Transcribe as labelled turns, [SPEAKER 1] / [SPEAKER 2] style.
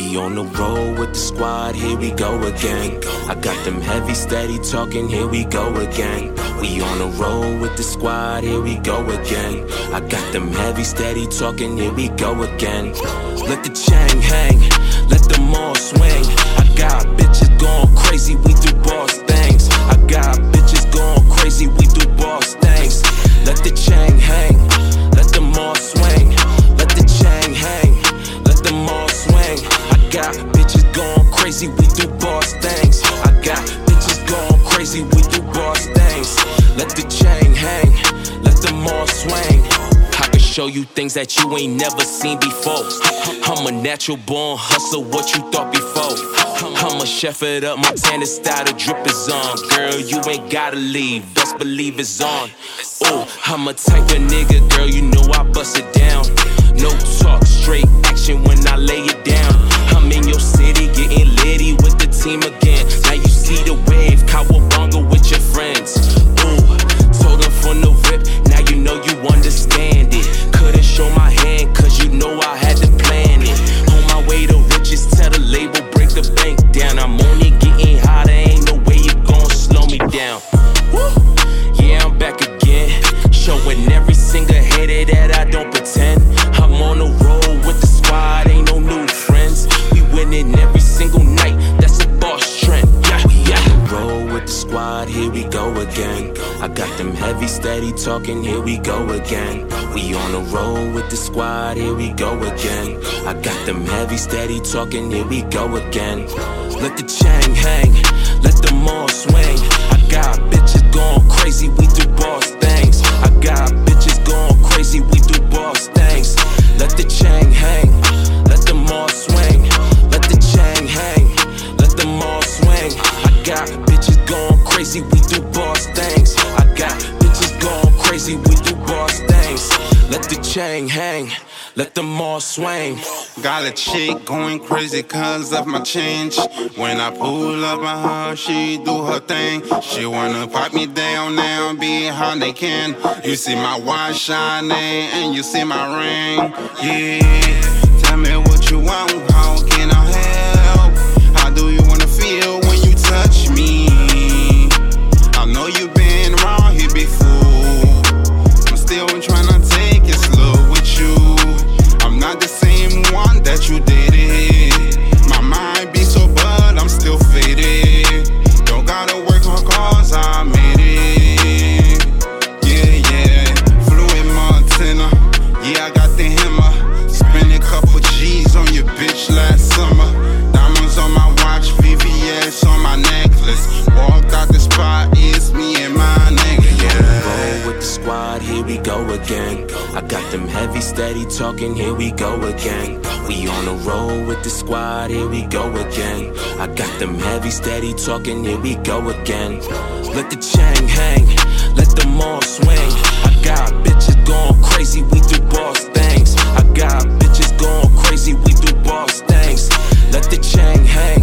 [SPEAKER 1] We on the road with the squad, here we go again. I got them heavy, steady talking, here we go again. We on the road with the squad, here we go again. I got them heavy, steady talking, here we go again. Let the chain hang, let them all swing. I got bitches going crazy, we do boss things. I got bitches going crazy, we do boss things. Let the chain hang, let them all swing. Let the chain hang, let them all swing. I got bitches going crazy, we do boss things. I got bitches going crazy, we do boss things. Let the chain hang, let them all swing. I can show you things that you ain't never seen before. I'm a natural born hustler, what you thought before? I'm a chef it up, Montana style, the drip is on. Girl, you ain't gotta leave, best believe it's on. Ooh, I'm a type of nigga, girl, you know I bust it down. No talk, straight action when I lay it down. I'm in your city, getting litty with the team again. Now you see the wave, Cowabunga with your friends. Ooh, told them from the rip, now you know you understand it. Couldn't show my hand, cause you know I had to plan it. On my way to riches, tell the label, break the bank down. I'm only getting hotter, ain't no way you gon' slow me down. Woo! Yeah, I'm back again, showing every single hater that I don't pretend. I'm on the road with the squad, ain't no new friends. We winning every single night, that's a boss trend. Yeah, we on the road with the squad, here we go again. I got them heavy, steady talking, here we go again. We on the road with the squad, here we go again. I got them heavy, steady talking, here we go again. Let the chain hang, let them all swing. I got bitches going crazy, we do boss things. I got bitches going crazy, we do boss things. Let the chain hang, let them all swing. Let the chain hang, let them all swing. I got bitches going crazy, we do boss things. I got bitches going crazy, we do boss things. Let the chain hang, let them all swing.
[SPEAKER 2] Got a chick going crazy cause of my change. When I pull up on her, she do her thing. She wanna pipe me down now, be how they can. You see my watch shining and you see my ring. Yeah, tell me what you want, how can I help? How do you wanna feel when you touch me? I know you've been around here before. I'm still trying to take it slow with you. I'm not the same one that you dated. My mind be so but I'm still faded. Don't gotta work hard cause I made it. Yeah, yeah, Fluid Montana. Yeah, I got the hammer. Spent a couple G's on your bitch last summer. Diamonds on my watch, VVS on my necklace. Walked out the spot, it's me and my nigga, yeah.
[SPEAKER 1] Roll with the squad, here we go again. I got them heavy, steady talking, here we go again. We on the road with the squad, here we go again. I got them heavy, steady talking, here we go again. Let the chain hang, let them all swing. I got bitches going crazy, we do boss things. I got bitches going crazy, we do boss things. Let the chain hang,